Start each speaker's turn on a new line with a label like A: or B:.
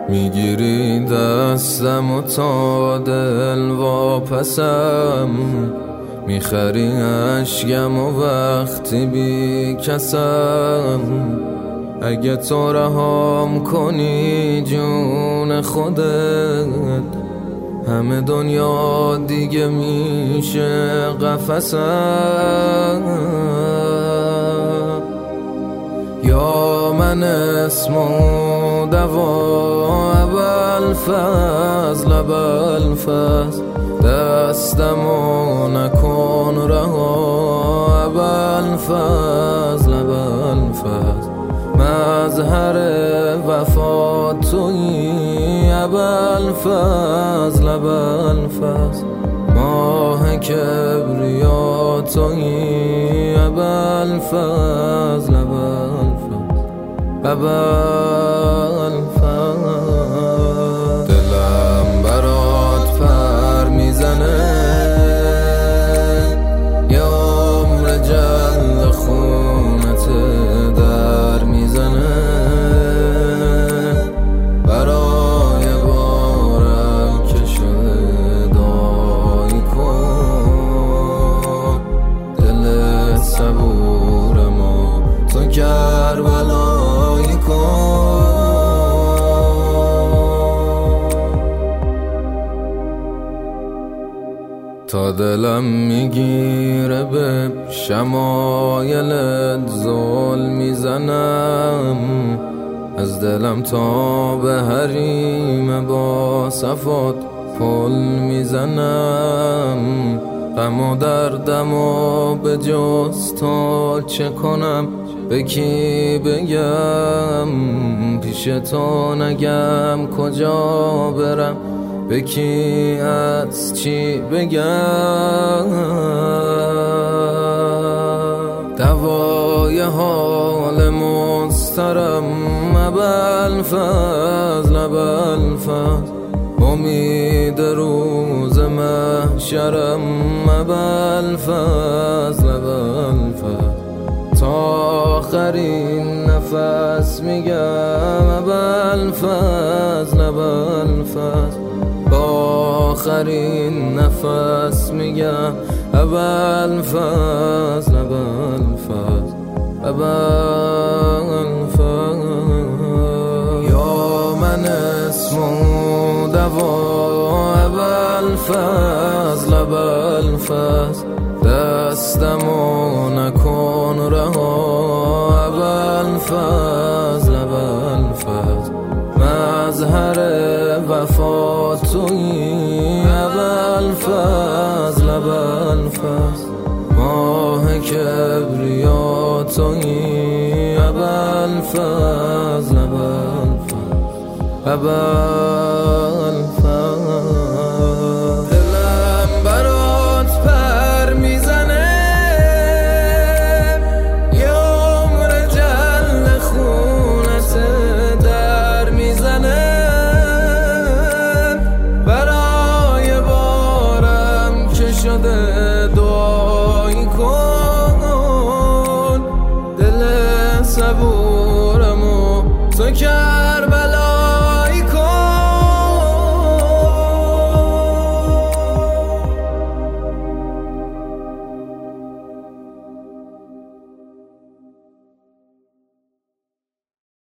A: میگیری دستم و تا دل واپسم، میخری اشکم و وقتی بی کسم. اگه تو رهام کنی جون خودت، همه دنیا دیگه میشه قفسم. یا من اسم و دوا ابوالفضل ابوالفضل، دستمو نکن رها ابوالفضل ابوالفضل. مظهر وفا تویی ابوالفضل ابوالفضل، ماه کبریا تویی ابوالفضل ابوالفضل ابوالفضل. دلم برات پر میزنه، یه عمر جل خونت در میزنه. برای بارم که شده دایی کن، دلت صبورمو تو کربلایی کن. تا دلم میگیره به شمایلت زل میزنم، از دلم تا به حریم با صفات پل میزنم. غم و دردم و به جز تو چه کنم، به کی بگم؟ پیش تو نگم کجا برم، به کی از چی بگم؟ دوای حال مضطرم ابوالفضل ابوالفضل، امید روز محشرم ابوالفضل ابوالفضل. تا آخرین نفس میگم ابوالفضل ابوالفضل، با آخرین نفس میگم ابوالفضل ابوالفضل ابوالفضل. یا من اسم و دوا ابوالفضل ابوالفضل، دستمو نکن رها ابوالفضل ابوالفضل. مظهر وفا تویی ابوالفضل ابوالفضل، ماه کبریا تویی ابوالفضل ابوالفضل ابوالفضل.